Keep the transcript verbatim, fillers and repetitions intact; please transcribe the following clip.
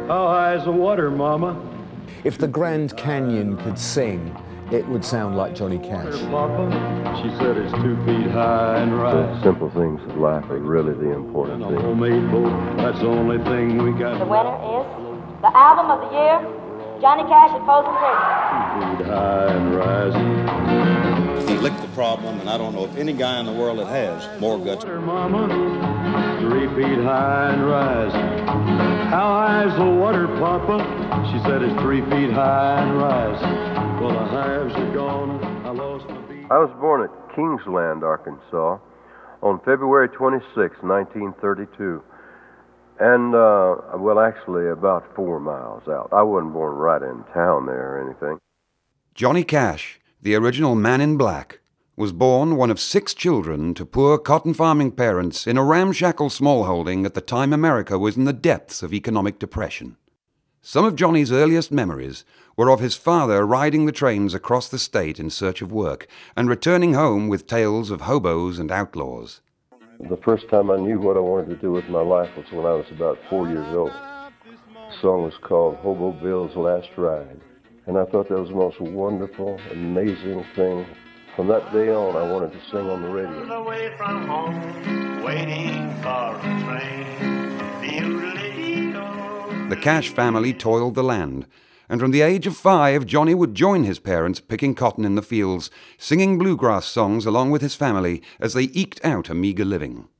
How high's the water, Mama? If the Grand Canyon could sing, it would sound like Johnny Cash. Papa, she said it's two feet high and right. The simple things of life are really the important And a things. homemade boat, that's the only thing we got. The winner is the album of the year, Johnny Cash at Folsom Prison. Two feet high and rising. He licked the problem, and I don't know if any guy in the world that has more guts. Water, Mama, three feet high and rising. How high's the water, Papa? She said it's three feet high and rising. Well, the hives are gone. I lost my beat. I was born at Kingsland, Arkansas, on February twenty-sixth, nineteen thirty-two. And, uh, well, actually, about four miles out. I wasn't born right in town there or anything. Johnny Cash, the original Man in Black, was born one of six children to poor cotton farming parents in a ramshackle smallholding at the time America was in the depths of economic depression. Some of Johnny's earliest memories were of his father riding the trains across the state in search of work and returning home with tales of hobos and outlaws. The first time I knew what I wanted to do with my life was when I was about four years old. The song was called Hobo Bill's Last Ride, and I thought that was the most wonderful, amazing thing. From that day on, I wanted to sing on the radio. Away from home, waiting for a train. The Cash family toiled the land, and from the age of five, Johnny would join his parents picking cotton in the fields, singing bluegrass songs along with his family as they eked out a meager living.